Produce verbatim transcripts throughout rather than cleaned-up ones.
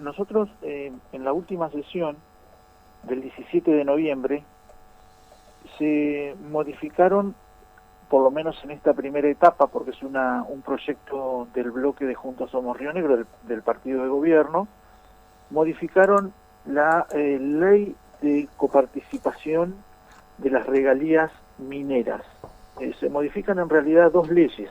nosotros eh, en la última sesión del diecisiete de noviembre se modificaron, por lo menos en esta primera etapa, porque es una, un proyecto del bloque de Juntos Somos Río Negro, del, del partido de gobierno, modificaron la eh, ley de coparticipación de las regalías mineras. Eh, se modifican en realidad dos leyes,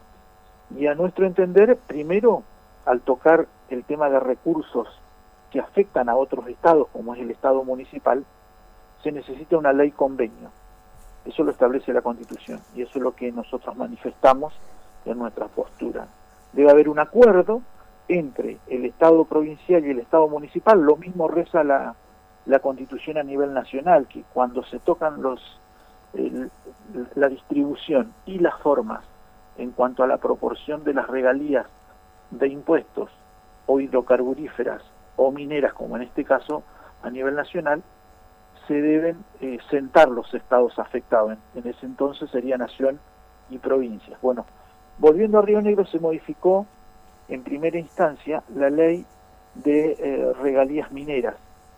y a nuestro entender, primero, al tocar el tema de recursos que afectan a otros estados, como es el estado municipal, se necesita una ley convenio. Eso lo establece la Constitución, y eso es lo que nosotros manifestamos en nuestra postura. Debe haber un acuerdo entre el Estado provincial y el Estado municipal. Lo mismo reza la, la Constitución a nivel nacional, que cuando se tocan los el, la distribución y las formas en cuanto a la proporción de las regalías de impuestos o hidrocarburíferas o mineras, como en este caso a nivel nacional, se deben eh, sentar los estados afectados. En, en ese entonces sería nación y provincias. Bueno, volviendo a Río Negro, se modificó en primera instancia la ley de eh, regalías mineras.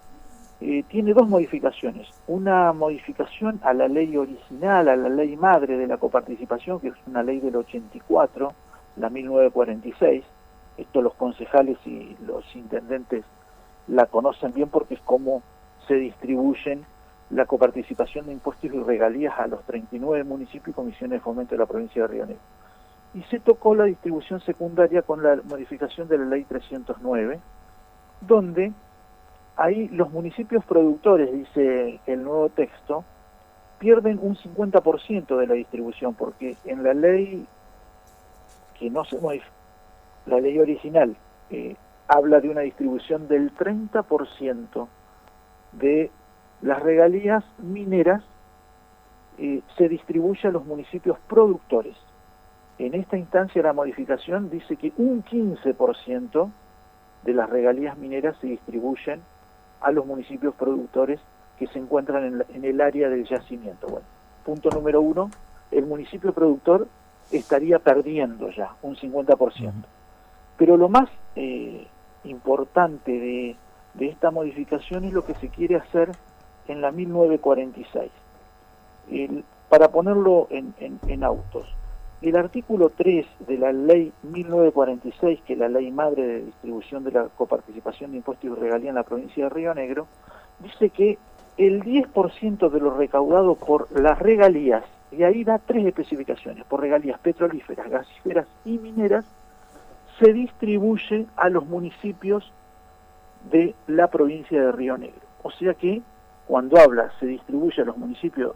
Eh, tiene dos modificaciones. Una modificación a la ley original, a la ley madre de la coparticipación, que es una ley del ochenta y cuatro, la mil novecientos cuarenta y seis. Esto los concejales y los intendentes la conocen bien porque es como se distribuyen la coparticipación de impuestos y regalías a los treinta y nueve municipios y comisiones de fomento de la provincia de Río Negro. Y se tocó la distribución secundaria con la modificación de la ley trescientos nueve, donde ahí los municipios productores, dice el nuevo texto, pierden un cincuenta por ciento de la distribución, porque en la ley que no se modifica, la ley original eh, habla de una distribución del treinta por ciento de las regalías mineras, eh, se distribuye a los municipios productores. En esta instancia la modificación dice que un quince por ciento de las regalías mineras se distribuyen a los municipios productores que se encuentran en, la, en el área del yacimiento. Bueno, punto número uno, el municipio productor estaría perdiendo ya un cincuenta por ciento. Pero lo más eh, importante de, de esta modificación es lo que se quiere hacer en la mil novecientos cuarenta y seis. El, para ponerlo en, en, en autos, el artículo tres de la ley mil novecientos cuarenta y seis, que es la ley madre de distribución de la coparticipación de impuestos y regalía en la provincia de Río Negro, dice que el diez por ciento de lo recaudado por las regalías, y ahí da tres especificaciones, por regalías petrolíferas, gasíferas y mineras, se distribuye a los municipios de la provincia de Río Negro. O sea que cuando habla se distribuye a los municipios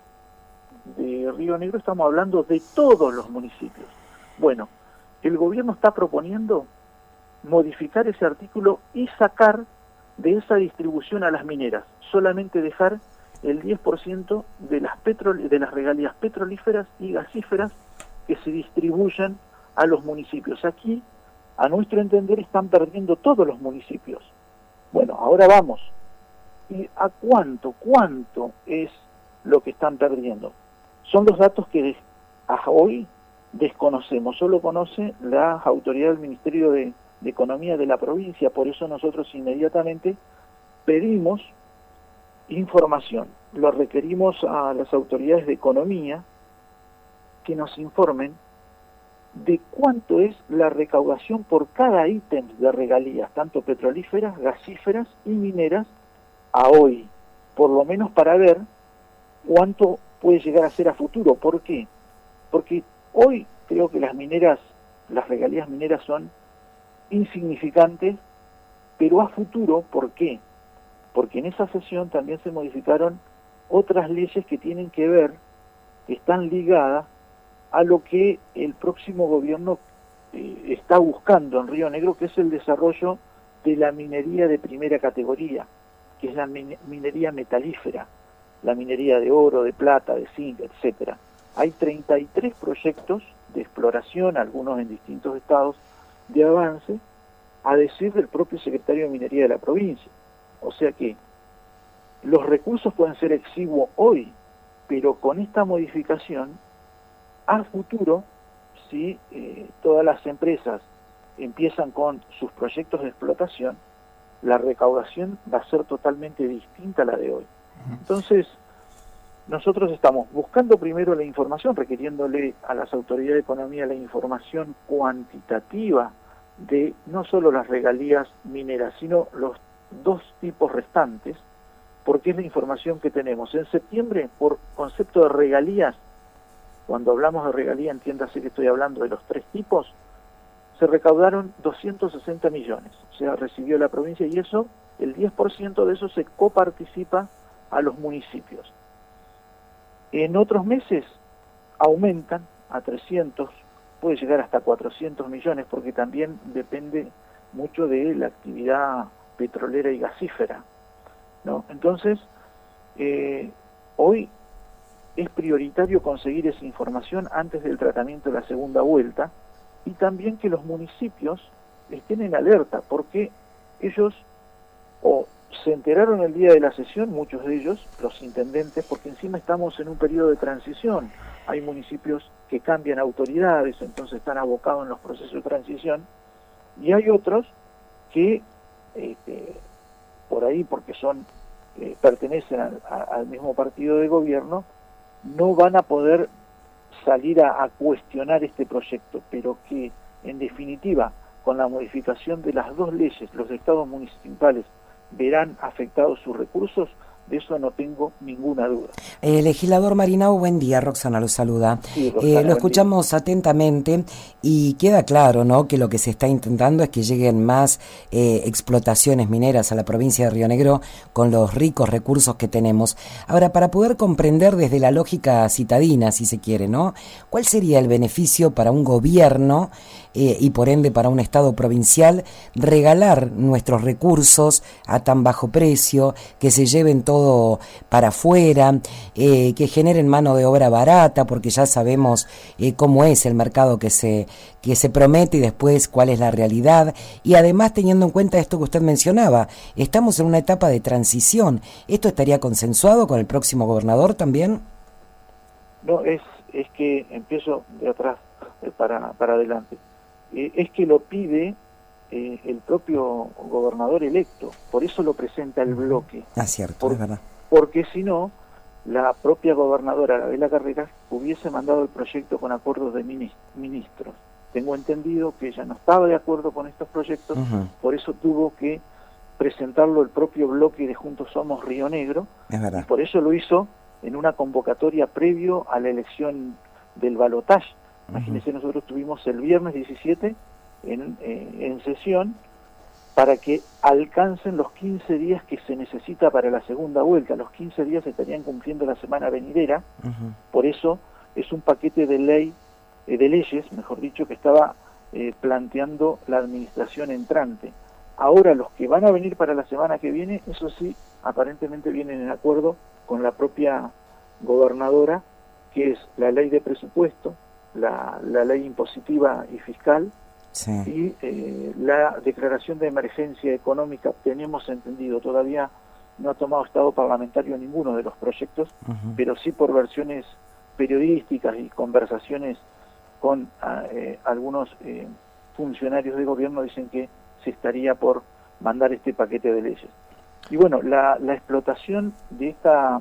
de Río Negro, estamos hablando de todos los municipios. Bueno, el gobierno está proponiendo modificar ese artículo y sacar de esa distribución a las mineras, solamente dejar el diez por ciento de las, petrol de las regalías petrolíferas y gasíferas que se distribuyen a los municipios. Aquí, a nuestro entender, están perdiendo todos los municipios. Bueno, ahora vamos. ¿Y a cuánto, cuánto es lo que están perdiendo? Son los datos que hasta hoy desconocemos. Solo conoce las autoridades del Ministerio de, de Economía de la provincia. Por eso nosotros inmediatamente pedimos información. Lo requerimos a las autoridades de Economía que nos informen de cuánto es la recaudación por cada ítem de regalías, tanto petrolíferas, gasíferas y mineras, a hoy, por lo menos para ver cuánto puede llegar a ser a futuro. ¿Por qué? Porque hoy creo que las mineras, las regalías mineras son insignificantes, pero a futuro, ¿por qué? Porque en esa sesión también se modificaron otras leyes que tienen que ver, que están ligadas a lo que el próximo gobierno eh, está buscando en Río Negro, que es el desarrollo de la minería de primera categoría, que es la min minería metalífera, la minería de oro, de plata, de zinc, etcétera. Hay treinta y tres proyectos de exploración, algunos en distintos estados, de avance, a decir del propio secretario de Minería de la provincia. O sea que los recursos pueden ser exiguos hoy, pero con esta modificación, a futuro, si eh, todas las empresas empiezan con sus proyectos de explotación, la recaudación va a ser totalmente distinta a la de hoy. Entonces, nosotros estamos buscando primero la información, requiriéndole a las autoridades de economía la información cuantitativa de no solo las regalías mineras, sino los dos tipos restantes, porque es la información que tenemos. En septiembre, por concepto de regalías, cuando hablamos de regalía, entiéndase que estoy hablando de los tres tipos, se recaudaron doscientos sesenta millones, o sea, recibió la provincia, y eso, el diez por ciento de eso se coparticipa a los municipios. En otros meses aumentan a trescientos, puede llegar hasta cuatrocientos millones, porque también depende mucho de la actividad petrolera y gasífera, ¿no? Entonces, eh, hoy es prioritario conseguir esa información antes del tratamiento de la segunda vuelta, y también que los municipios estén en alerta, porque ellos o se enteraron el día de la sesión, muchos de ellos, los intendentes, porque encima estamos en un periodo de transición. Hay municipios que cambian autoridades, entonces están abocados en los procesos de transición, y hay otros que, este, por ahí, porque son eh, pertenecen a, a, al mismo partido de gobierno, no van a poder salir a, a cuestionar este proyecto, pero que, en definitiva, con la modificación de las dos leyes, los estados municipales verán afectados sus recursos, de eso no tengo ninguna duda. Eh, legislador Marinao, buen día, Roxana lo saluda. Sí, Roxana, eh, lo escuchamos día. atentamente y queda claro, ¿no?, que lo que se está intentando es que lleguen más eh, explotaciones mineras a la provincia de Río Negro con los ricos recursos que tenemos. Ahora, para poder comprender desde la lógica citadina, si se quiere, ¿no?, ¿cuál sería el beneficio para un gobierno eh, y por ende para un estado provincial regalar nuestros recursos a tan bajo precio, que se lleven todo todo para afuera, eh, que generen mano de obra barata, porque ya sabemos eh, cómo es el mercado que se, que se promete y después cuál es la realidad? Y además, teniendo en cuenta esto que usted mencionaba, estamos en una etapa de transición. ¿Esto estaría consensuado con el próximo gobernador también? No, es, es que empiezo de atrás eh, para, para adelante. Eh, es que lo pide Eh, el propio gobernador electo, por eso lo presenta el bloque. Ah, cierto, por, es verdad. Porque si no, la propia gobernadora Arabela Carreras hubiese mandado el proyecto con acuerdos de ministros. Tengo entendido que ella no estaba de acuerdo con estos proyectos, uh-huh. por eso tuvo que presentarlo el propio bloque de Juntos Somos Río Negro, es verdad. Y por eso lo hizo en una convocatoria previo a la elección del balotaje. Uh-huh. Imagínense, nosotros tuvimos el viernes diecisiete En, eh, en sesión para que alcancen los quince días que se necesita para la segunda vuelta. Los quince días se estarían cumpliendo la semana venidera, uh-huh. por eso es un paquete de ley, eh, de leyes, mejor dicho, que estaba eh, planteando la administración entrante. Ahora los que van a venir para la semana que viene, eso sí, aparentemente vienen en acuerdo con la propia gobernadora, que es la ley de presupuesto, la, la ley impositiva y fiscal, sí. y eh, la declaración de emergencia económica. Tenemos entendido, todavía no ha tomado estado parlamentario ninguno de los proyectos, uh-huh. pero sí por versiones periodísticas y conversaciones con eh, algunos eh, funcionarios de gobierno, dicen que se estaría por mandar este paquete de leyes. Y bueno, la, la explotación de esta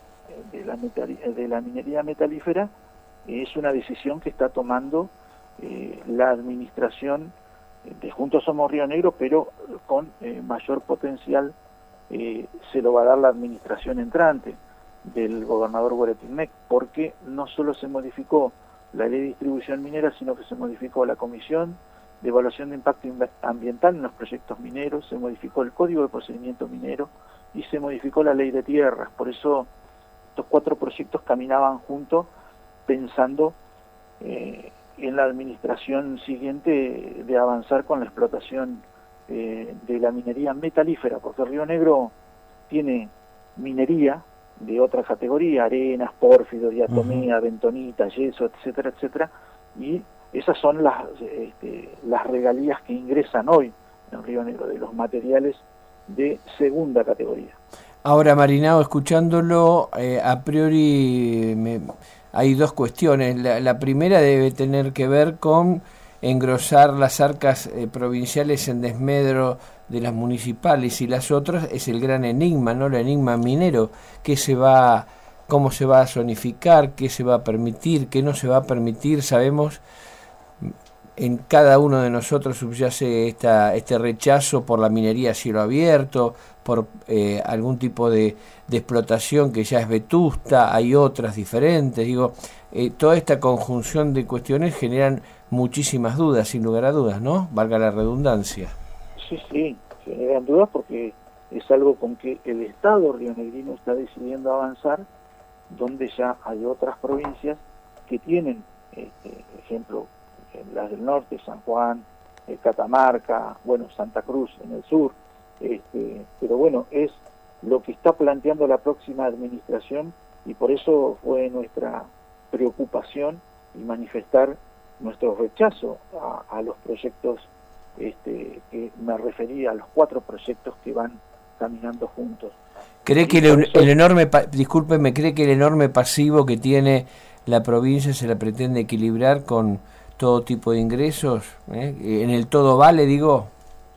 de la, metal, de la minería metalífera es una decisión que está tomando Eh, la administración de Juntos Somos Río Negro, pero con eh, mayor potencial eh, se lo va a dar la administración entrante del gobernador Guaretilmec, porque no solo se modificó la ley de distribución minera, sino que se modificó la comisión de evaluación de impacto ambiental en los proyectos mineros, se modificó el código de procedimiento minero y se modificó la ley de tierras. Por eso estos cuatro proyectos caminaban juntos, pensando eh, en la administración siguiente de avanzar con la explotación eh, de la minería metalífera, porque Río Negro tiene minería de otra categoría, arenas, pórfido, diatomía, uh-huh. bentonita, yeso, etcétera, etcétera, y esas son las, este, las regalías que ingresan hoy en Río Negro, de los materiales de segunda categoría. Ahora, Marinao, escuchándolo, eh, a priori me... hay dos cuestiones. La, la primera debe tener que ver con engrosar las arcas eh, provinciales en desmedro de las municipales y las otras es el gran enigma, ¿no? El enigma minero, qué se va, cómo se va a zonificar, qué se va a permitir, qué no se va a permitir. Sabemos, en cada uno de nosotros subyace esta, este rechazo por la minería a cielo abierto, por eh, algún tipo de, de explotación que ya es vetusta, hay otras diferentes. Digo, eh, toda esta conjunción de cuestiones generan muchísimas dudas, sin lugar a dudas, ¿no? Valga la redundancia. Sí, sí, generan dudas porque es algo con que el Estado rionegrino está decidiendo avanzar, donde ya hay otras provincias que tienen, este, ejemplo, las del norte, San Juan, eh, Catamarca, bueno, Santa Cruz en el sur, este, pero bueno, es lo que está planteando la próxima administración y por eso fue nuestra preocupación y manifestar nuestro rechazo a, a los proyectos, este, que me refería a los cuatro proyectos que van caminando juntos. ¿Cree que el, eso, el enorme, discúlpeme, cree que el enorme pasivo que tiene la provincia se la pretende equilibrar con todo tipo de ingresos? ¿Eh? ¿En el todo vale, digo?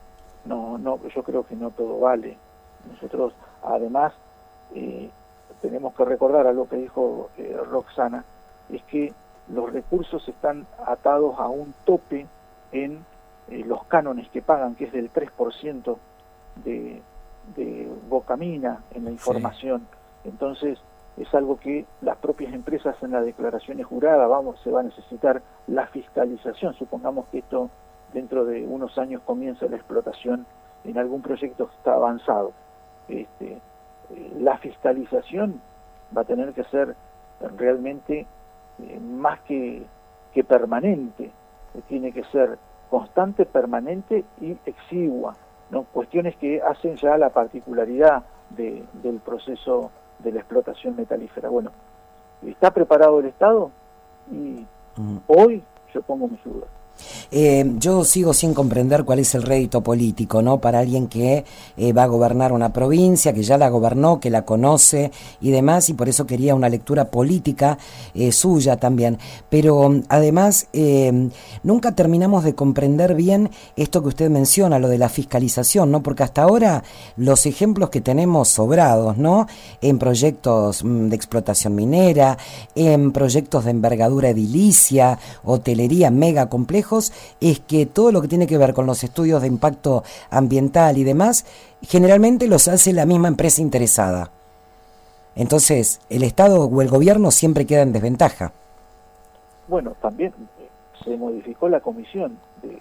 No, no, yo creo que no todo vale. Nosotros, además, eh, tenemos que recordar algo que dijo eh, Roxana, es que los recursos están atados a un tope en eh, los cánones que pagan, que es del tres por ciento de, de Bocamina en la información. Sí. Entonces, es algo que las propias empresas en las declaraciones juradas, vamos, se va a necesitar la fiscalización. Supongamos que esto dentro de unos años comienza la explotación en algún proyecto que está avanzado. Este, eh, la fiscalización va a tener que ser realmente eh, más que, que permanente, eh, tiene que ser constante, permanente y exigua, ¿no? Cuestiones que hacen ya la particularidad de, del proceso de la explotación metalífera. Bueno, ¿está preparado el Estado? Y mm. hoy yo pongo mis dudas. Eh, yo sigo sin comprender cuál es el rédito político, ¿no? Para alguien que eh, va a gobernar una provincia, que ya la gobernó, que la conoce y demás, y por eso quería una lectura política eh, suya también. Pero además, eh, nunca terminamos de comprender bien esto que usted menciona, lo de la fiscalización, ¿no? Porque hasta ahora los ejemplos que tenemos sobrados, ¿no? En proyectos de explotación minera, en proyectos de envergadura edilicia, hotelería mega complejos, es que todo lo que tiene que ver con los estudios de impacto ambiental y demás, generalmente los hace la misma empresa interesada. Entonces, el Estado o el gobierno siempre queda en desventaja. Bueno, también se modificó la comisión de,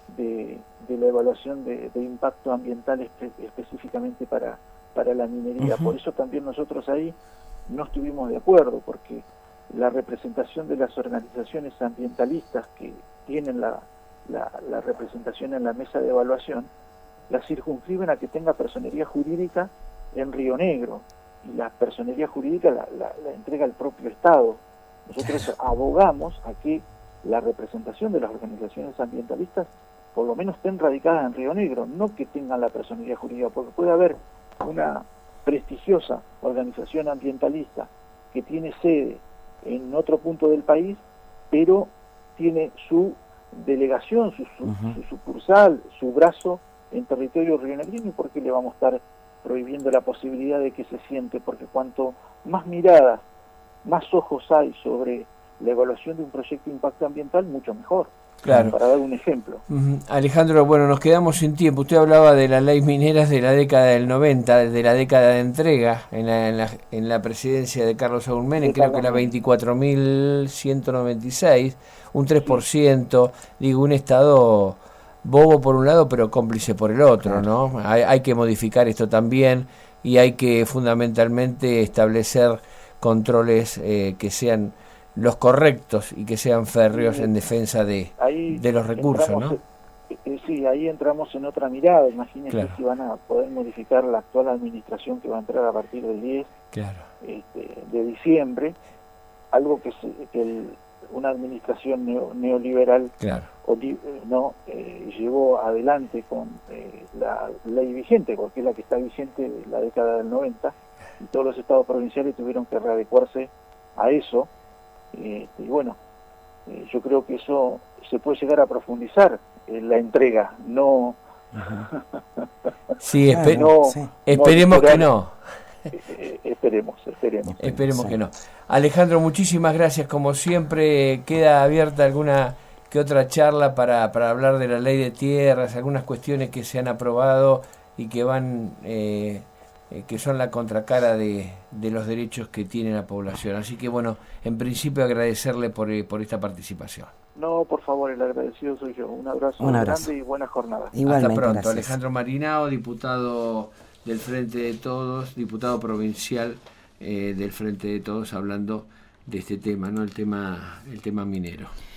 de, de la evaluación de, de impacto ambiental espe, específicamente para, para la minería. Uh-huh. Por eso también nosotros ahí no estuvimos de acuerdo, porque la representación de las organizaciones ambientalistas que tienen la, la, la representación en la mesa de evaluación, la circunscriben a que tenga personería jurídica en Río Negro, y la personería jurídica la, la, la entrega el propio Estado. Nosotros abogamos a que la representación de las organizaciones ambientalistas por lo menos estén radicadas en Río Negro, no que tengan la personería jurídica, porque puede haber una prestigiosa organización ambientalista que tiene sede en otro punto del país, pero tiene su delegación, su, su, uh-huh. su sucursal, su brazo en territorio rionegrino, y por qué le vamos a estar prohibiendo la posibilidad de que se siente, porque cuanto más miradas, más ojos hay sobre la evaluación de un proyecto de impacto ambiental, mucho mejor. Claro. Para dar un ejemplo. Uh-huh. Alejandro, bueno, nos quedamos sin tiempo. Usted hablaba de las leyes mineras de la década del noventa, de la década de entrega en la, en la, en la presidencia de Carlos Saúl Menem, creo que la veinticuatro mil ciento noventa y seis, un tres por ciento, sí. Digo, un Estado bobo por un lado, pero cómplice por el otro, ¿no? Hay, hay que modificar esto también y hay que fundamentalmente establecer controles eh, que sean los correctos y que sean férreos sí, en defensa de, de los recursos, entramos, ¿no? Eh, sí, ahí entramos en otra mirada. Imagínense claro. si van a poder modificar la actual administración que va a entrar a partir del diez claro. este, de diciembre, algo que, se, que el, una administración neo, neoliberal claro. oli, no eh, llevó adelante con eh, la ley vigente, porque es la que está vigente de la década del noventa, y todos los estados provinciales tuvieron que readecuarse a eso. Eh, y bueno, Eh, yo creo que eso se puede llegar a profundizar en la entrega, no... sí, espe no, sí. esperemos no que no. Eh, esperemos, esperemos. Esperemos sí. que no. Alejandro, muchísimas gracias. Como siempre, queda abierta alguna que otra charla para, para hablar de la ley de tierras, algunas cuestiones que se han aprobado y que van eh, eh, que son la contracara de, de los derechos que tiene la población. Así que bueno, en principio agradecerle por, eh, por esta participación. No, por favor, el agradecido soy yo. Un abrazo, Un abrazo. grande y buena jornada. Igualmente, hasta pronto. gracias. Alejandro Marinao, diputado del Frente de Todos, diputado provincial eh, del Frente de Todos, hablando de este tema, ¿no? El tema, el tema minero.